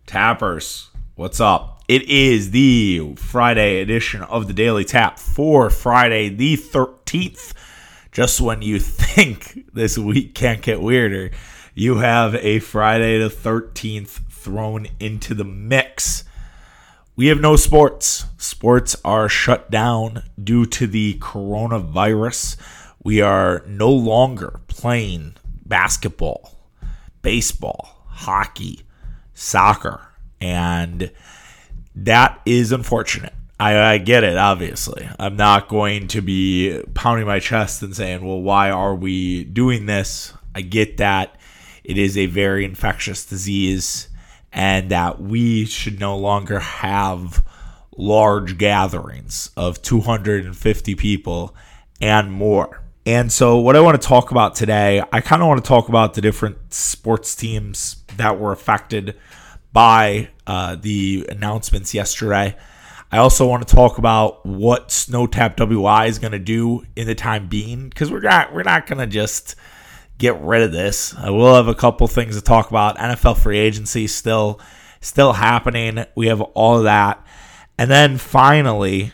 Tappers, what's up? It is the Friday edition of the Daily Tap for Friday the 13th. Just when you think this week can't get weirder, you have a Friday the 13th thrown into the mix. We have no sports. Sports are shut down due to the coronavirus. We are no longer playing basketball, baseball, hockey, soccer, and that is unfortunate. I get it, obviously. I'm not going to be pounding my chest and saying, well, why are we doing this? I get that it is a very infectious disease and that we should no longer have large gatherings of 250 people and more. And so what I want to talk about today, I kind of want to talk about the different sports teams that were affected by the announcements yesterday. I also want to talk about what SnowTap WI is going to do in the time being, because we're not going to just get rid of this. I will have a couple things to talk about. NFL free agency still happening. We have all of that. And then finally,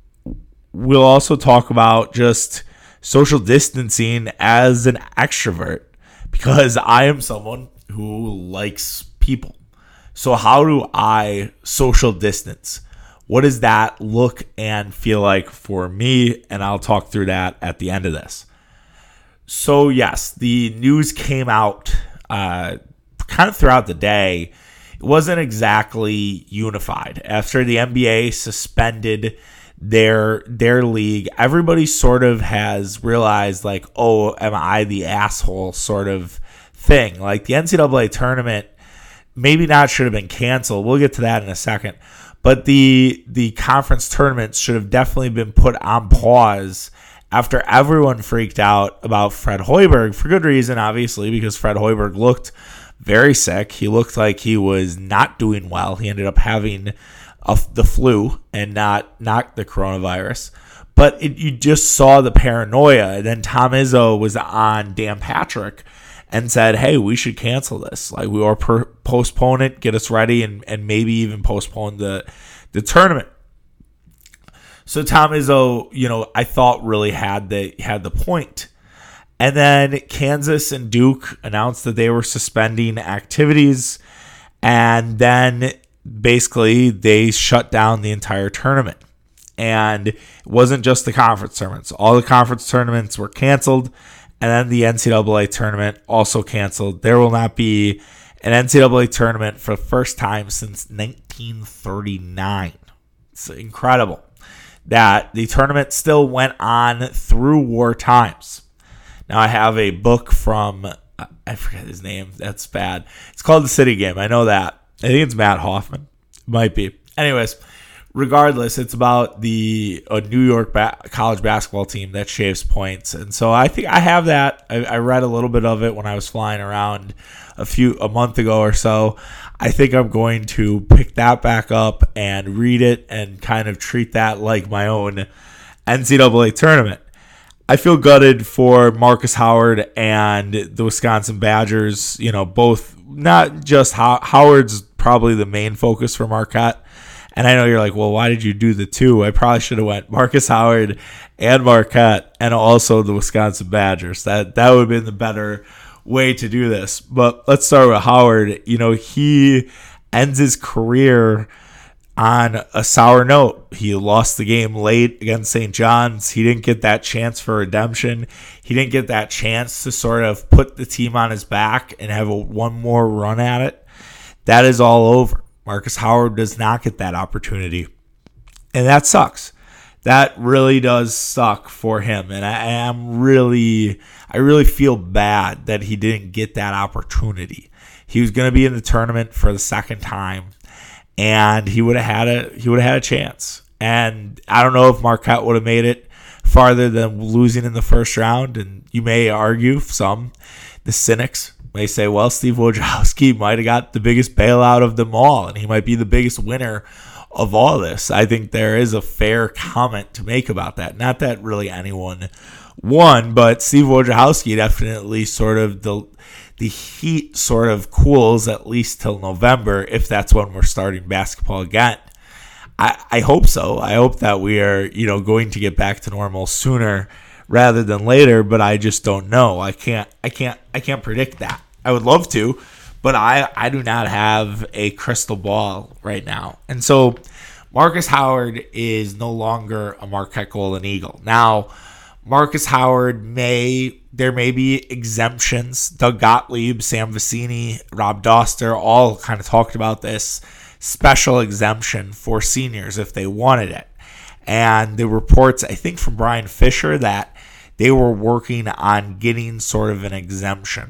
we'll also talk about just social distancing as an extrovert, because I am someone who likes people. So how do I social distance? What does that look and feel like for me? And I'll talk through that at the end of this. So yes, the news came out kind of throughout the day. It wasn't exactly unified. After the NBA suspended their league, everybody sort of has realized, like, oh, am I the asshole sort of thing? Like, the NCAA tournament maybe not should have been canceled. We'll get to that in a second. But the conference tournaments should have definitely been put on pause after everyone freaked out about Fred Hoiberg, for good reason, obviously, because Fred Hoiberg looked very sick. He looked like he was not doing well. He ended up having the flu and not the coronavirus. But you just saw the paranoia. And then Tom Izzo was on Dan Patrick and said, hey, we should cancel this. Like, we are postpone it, get us ready, and maybe even postpone the tournament. So Tom Izzo, I thought really had the point. And then Kansas and Duke announced that they were suspending activities. And then basically they shut down the entire tournament. And it wasn't just the conference tournaments. All the conference tournaments were canceled. And then the NCAA tournament also canceled. There will not be an NCAA tournament for the first time since 1939. It's incredible that the tournament still went on through war times. Now, I have a book from, I forget his name. That's bad. It's called The City Game. I know that. I think it's Matt Hoffman. Might be. Anyways, regardless, it's about a New York college basketball team that shaves points. And so I think I have that. I read a little bit of it when I was flying around a month ago or so. I think I'm going to pick that back up and read it and kind of treat that like my own NCAA tournament. I feel gutted for Marcus Howard and the Wisconsin Badgers. Both, not just Howard's probably the main focus for Marquette. And I know you're like, well, why did you do the two? I probably should have went Marcus Howard and Marquette and also the Wisconsin Badgers. That would have been the better way to do this. But let's start with Howard. He ends his career on a sour note. He lost the game late against St. John's. He didn't get that chance for redemption. He didn't get that chance to sort of put the team on his back and have one more run at it. That is all over. Marcus Howard does not get that opportunity. And that sucks. That really does suck for him. And I really feel bad that he didn't get that opportunity. He was going to be in the tournament for the second time, and he would have had a chance. And I don't know if Marquette would have made it farther than losing in the first round. And you may argue, the cynics may say, well, Steve Wojciechowski might have got the biggest bailout of them all, and he might be the biggest winner of all this. I think there is a fair comment to make about that. Not that really anyone won, but Steve Wojciechowski definitely sort of the heat sort of cools at least till November, if that's when we're starting basketball again. I hope so. I hope that we are, going to get back to normal sooner rather than later, but I just don't know. I can't predict that. I would love to, but I do not have a crystal ball right now. And so Marcus Howard is no longer a Marquette Golden Eagle. Now, Marcus Howard there may be exemptions. Doug Gottlieb, Sam Vecini, Rob Doster all kind of talked about this special exemption for seniors if they wanted it. And the reports, I think from Brian Fisher, that they were working on getting sort of an exemption.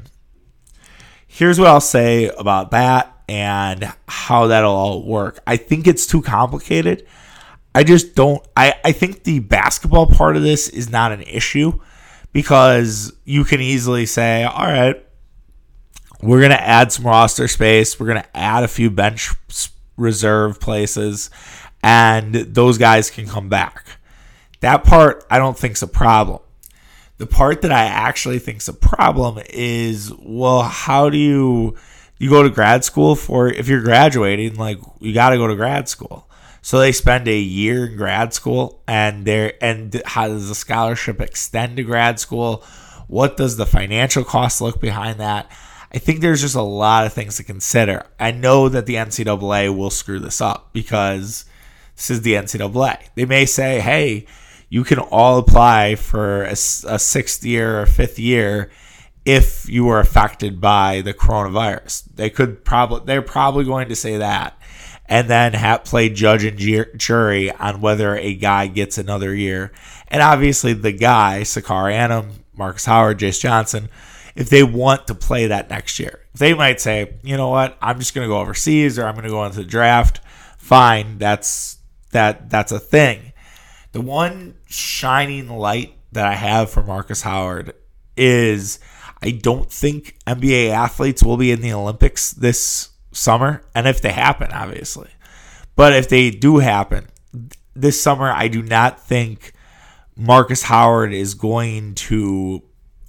Here's what I'll say about that and how that'll all work. I think it's too complicated. I think the basketball part of this is not an issue because you can easily say, all right, we're going to add some roster space. We're going to add a few bench reserve places, and those guys can come back. That part I don't think is a problem. The part that I actually think is a problem is, well, how do you go to grad school if you're graduating, like you got to go to grad school. So they spend a year in grad school, and how does the scholarship extend to grad school? What does the financial cost look behind that? I think there's just a lot of things to consider. I know that the NCAA will screw this up because this is the NCAA. They may say, hey, you can all apply for a sixth year or fifth year if you were affected by the coronavirus. They're probably going to say that, and then play judge and jury on whether a guy gets another year. And obviously the guy, Sakar Annam, Marcus Howard, Jace Johnson, if they want to play that next year, they might say, you know what, I'm just going to go overseas or I'm going to go into the draft. Fine, that's a thing. The one shining light that I have for Marcus Howard is I don't think NBA athletes will be in the Olympics this summer, and if they happen, obviously. But if they do happen this summer, I do not think Marcus Howard is going to,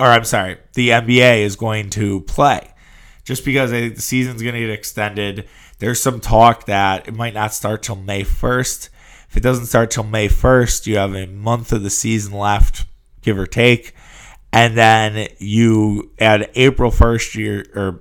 the NBA is going to play. Just because I think the season's going to get extended. There's some talk that it might not start till May 1st. If it doesn't start till May 1st, you have a month of the season left, give or take. And then you add April 1st,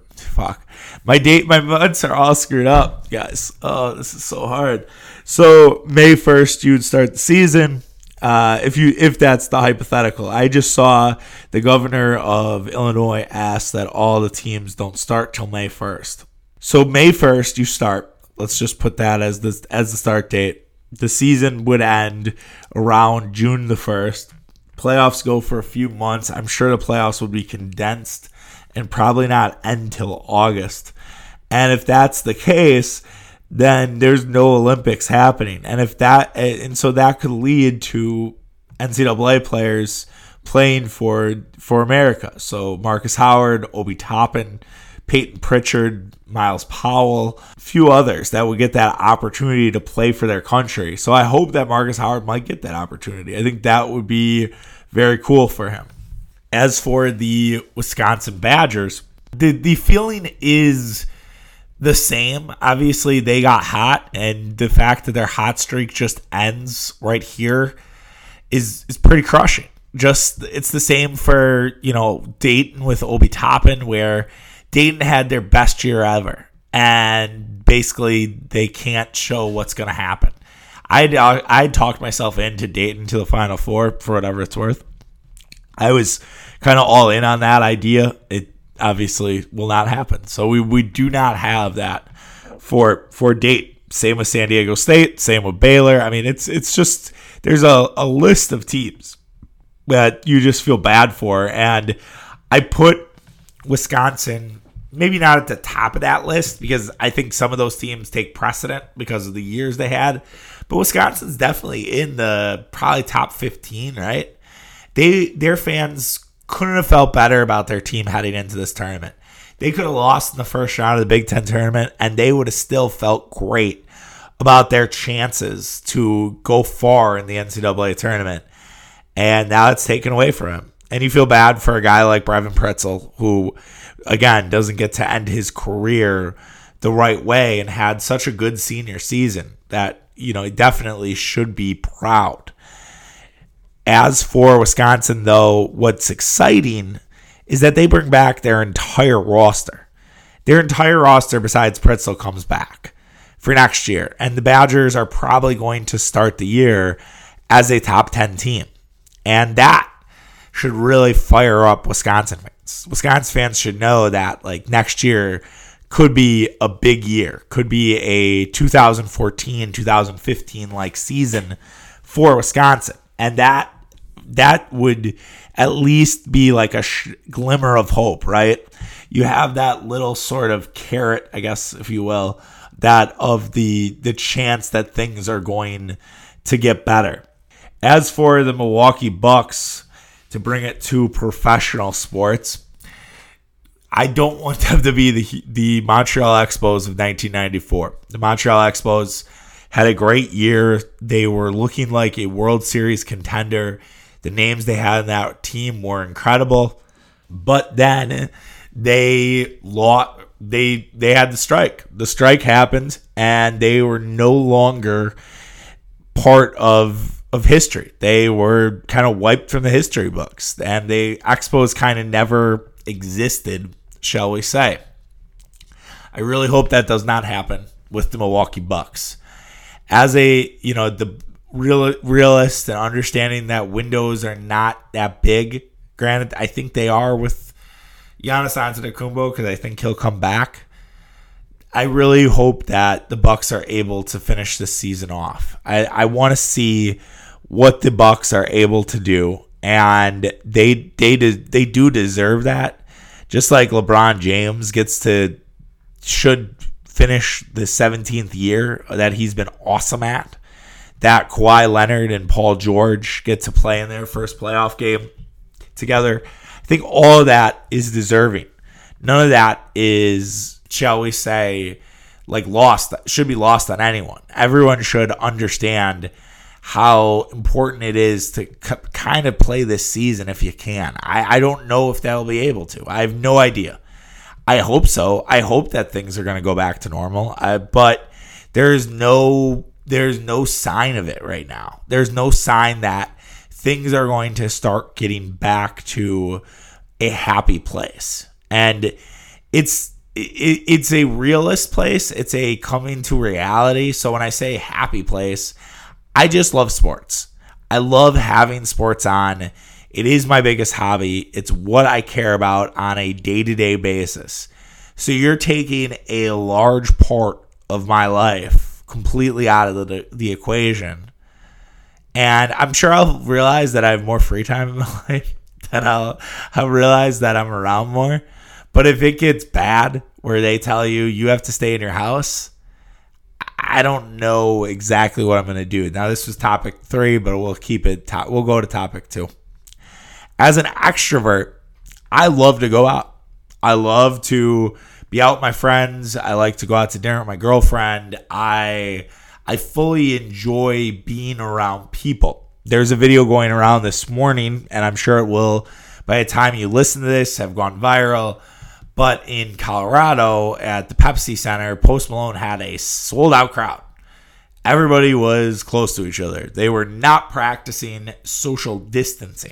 my months are all screwed up, guys. Oh, this is so hard. So May 1st, you'd start the season. If that's the hypothetical. I just saw the governor of Illinois ask that all the teams don't start till May 1st. So May 1st, you start. Let's just put that as the start date. The season would end around June the 1st. Playoffs go for a few months. I'm sure the playoffs would be condensed and probably not end till August. And if that's the case, then there's no Olympics happening. And so that could lead to NCAA players playing for America. So Marcus Howard, Obi Toppin, Peyton Pritchard, Miles Powell, a few others that would get that opportunity to play for their country. So I hope that Marcus Howard might get that opportunity. I think that would be very cool for him. As for the Wisconsin Badgers, the feeling is the same. Obviously, they got hot, and the fact that their hot streak just ends right here is pretty crushing. It's the same for, Dayton with Obi Toppin, where Dayton had their best year ever, and basically they can't show what's going to happen. I talked myself into Dayton to the Final Four for whatever it's worth. I was kind of all in on that idea. It obviously will not happen. So we do not have that for Dayton. Same with San Diego State. Same with Baylor. I mean, it's just there's a list of teams that you just feel bad for, and I put Wisconsin maybe not at the top of that list because I think some of those teams take precedent because of the years they had. But Wisconsin's definitely in the probably top 15, right? Their fans couldn't have felt better about their team heading into this tournament. They could have lost in the first round of the Big Ten tournament, and they would have still felt great about their chances to go far in the NCAA tournament. And now it's taken away from him. And you feel bad for a guy like Brevin Pretzel, who again, doesn't get to end his career the right way and had such a good senior season that, he definitely should be proud. As for Wisconsin, though, what's exciting is that they bring back their entire roster. Their entire roster besides Pritzl comes back for next year. And the Badgers are probably going to start the year as a top 10 team. And that should really fire up Wisconsin fans. Wisconsin fans should know that next year could be a big year. Could be a 2014, 2015 season for Wisconsin. And that would at least be a glimmer of hope, right? You have that little sort of carrot, I guess, if you will, that of the chance that things are going to get better. As for the Milwaukee Bucks, to bring it to professional sports, I don't want them to be the Montreal Expos of 1994. The Montreal Expos had a great year. They were looking like a World Series contender. The names they had in that team were incredible. But then they lost. They had the strike. The strike happened, and they were no longer part of history. They were kind of wiped from the history books, and the Expos kind of never existed, shall we say. I really hope that does not happen with the Milwaukee Bucks. As the realist and understanding that windows are not that big, granted, I think they are with Giannis Antetokounmpo because I think he'll come back. I really hope that the Bucks are able to finish this season off. I want to see what the Bucks are able to do, and they do deserve that. Just like LeBron James should finish the 17th year that he's been awesome at. That Kawhi Leonard and Paul George get to play in their first playoff game together. I think all of that is deserving. None of that is, shall we say, lost. Should be lost on anyone. Everyone should understand how important it is to kind of play this season if you can. I don't know if they'll be able to. I have no idea. I hope so. I hope that things are going to go back to normal. But there's no sign of it right now. There's no sign that things are going to start getting back to a happy place. And it's a realist place. It's a coming to reality. So when I say happy place, I just love sports. I love having sports on. It is my biggest hobby. It's what I care about on a day-to-day basis. So you're taking a large part of my life completely out of the equation. And I'm sure I'll realize that I have more free time in my life. That I'll realize that I'm around more. But if it gets bad where they tell you have to stay in your house, I don't know exactly what I'm going to do. Now, this was topic 3, but we'll keep it. We'll go to topic 2. As an extrovert, I love to go out. I love to be out with my friends. I like to go out to dinner with my girlfriend. I fully enjoy being around people. There's a video going around this morning, and I'm sure it will, by the time you listen to this, have gone viral. But in Colorado, at the Pepsi Center, Post Malone had a sold-out crowd. Everybody was close to each other. They were not practicing social distancing.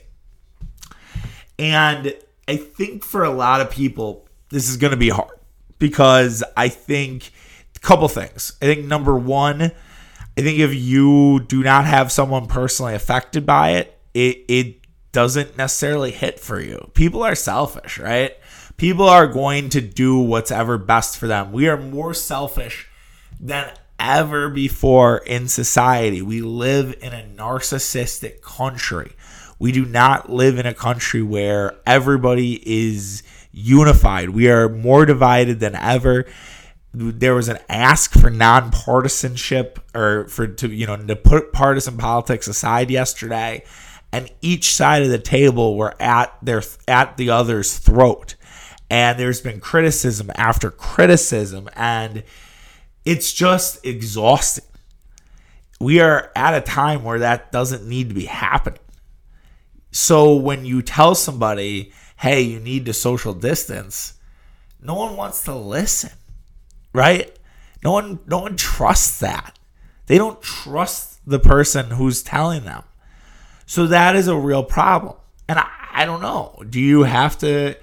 And I think for a lot of people, this is going to be hard. Because I think a couple things. I think number one, I think if you do not have someone personally affected by it, it doesn't necessarily hit for you. People are selfish, right? People are going to do what's ever best for them. We are more selfish than ever before in society. We live in a narcissistic country. We do not live in a country where everybody is unified. We are more divided than ever. There was an ask for nonpartisanship or to put partisan politics aside yesterday, and each side of the table were at the other's throat. And there's been criticism after criticism, and it's just exhausting. We are at a time where that doesn't need to be happening. So when you tell somebody, hey, you need to social distance, no one wants to listen, right? No one trusts that. They don't trust the person who's telling them. So that is a real problem. And I don't know. Do you have to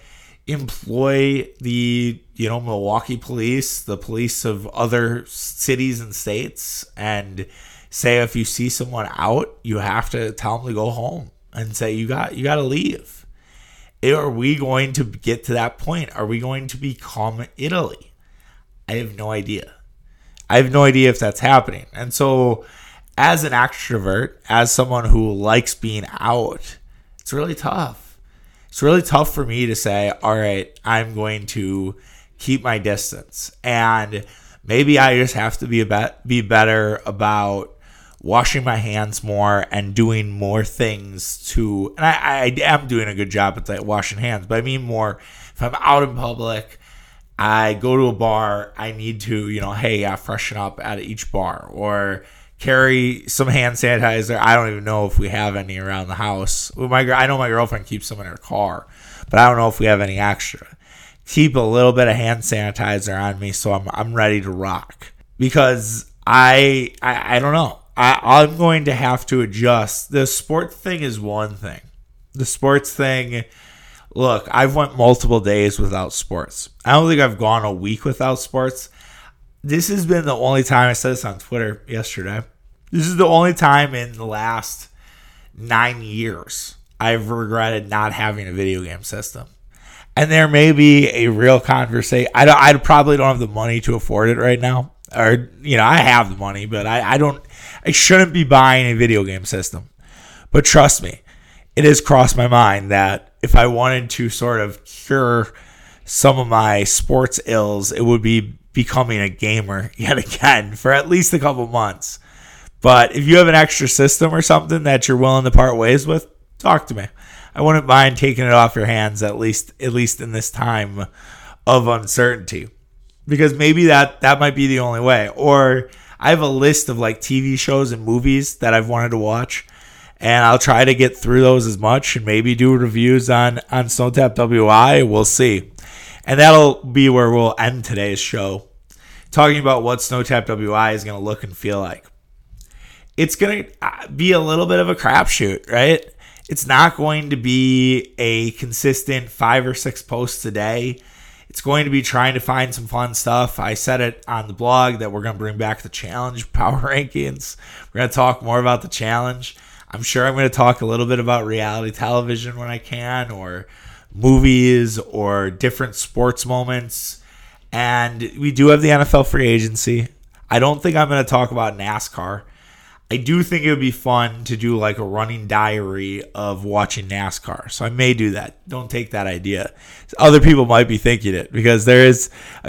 employ the, Milwaukee police, the police of other cities and states, and say if you see someone out, you have to tell them to go home and say you got to leave? Are we going to get to that point? Are we going to become Italy? I have no idea. I have no idea if that's happening. And so as an extrovert, as someone who likes being out, it's really tough. It's really tough for me to say, all right, I'm going to keep my distance. And maybe I just have to be better about washing my hands more and doing more things to, and I am doing a good job at that washing hands, but I mean more if I'm out in public, I go to a bar, I need to, freshen up at each bar, or carry some hand sanitizer. I don't even know if we have any around the house. I know my girlfriend keeps some in her car, but I don't know if we have any extra. Keep a little bit of hand sanitizer on me so I'm ready to rock, because I don't know. I'm going to have to adjust. The sports thing is one thing. The sports thing, look, I've went multiple days without sports. I don't think I've gone a week without sports. This has been the only time, I said this on Twitter yesterday, this is the only time in the last 9 years I've regretted not having a video game system. And there may be a real conversation. I probably don't have the money to afford it right now. Or, I have the money, but I shouldn't be buying a video game system. But trust me, it has crossed my mind that if I wanted to sort of cure some of my sports ills, it would be becoming a gamer yet again for at least a couple months. But if you have an extra system or something that you're willing to part ways with, talk to me. I wouldn't mind taking it off your hands at least in this time of uncertainty, because maybe that might be the only way. Or I have a list of like TV shows and movies that I've wanted to watch, and I'll try to get through those as much and maybe do reviews on SnoTap WI. We'll see. And that'll be where we'll end today's show, talking about what SnoTap WI is going to look and feel like. It's going to be a little bit of a crapshoot, right? It's not going to be a consistent 5 or 6 posts a day. It's going to be trying to find some fun stuff. I said it on the blog that we're going to bring back the challenge power rankings. We're going to talk more about the challenge. I'm sure I'm going to talk a little bit about reality television when I can, or movies, or different sports moments. And we do have the NFL free agency. I don't think I'm going to talk about NASCAR. I do think it would be fun to do like a running diary of watching NASCAR. So I may do that. Don't take that idea. Other people might be thinking it, because there's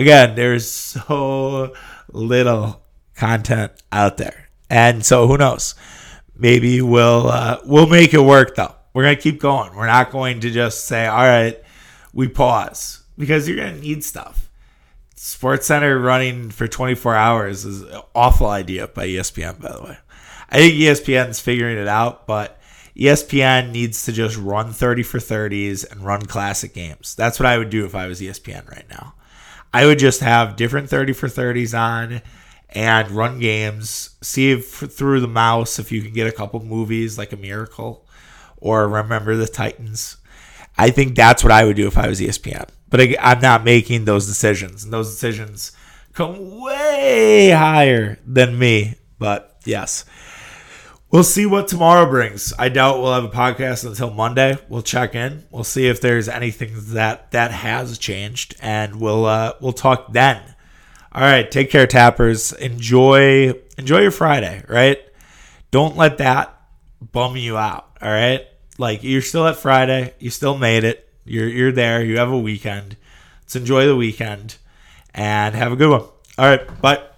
so little content out there. And so who knows? Maybe we'll make it work though. We're going to keep going. We're not going to just say, all right, we pause, because you're going to need stuff. SportsCenter running for 24 hours is an awful idea by ESPN, by the way. I think ESPN's figuring it out, but ESPN needs to just run 30 for 30s and run classic games. That's what I would do if I was ESPN right now. I would just have different 30 for 30s on and run games, see if through the mouse if you can get a couple movies like A Miracle or Remember the Titans. I think that's what I would do if I was ESPN. But I'm not making those decisions, and those decisions come way higher than me. But yes. We'll see what tomorrow brings. I doubt we'll have a podcast until Monday. We'll check in. We'll see if there's anything that has changed, and we'll talk then. All right, take care, Tappers. Enjoy your Friday, right? Don't let that bum you out. All right, like, you're still at Friday. You still made it. You're there. You have a weekend. Let's enjoy the weekend and have a good one. All right, bye.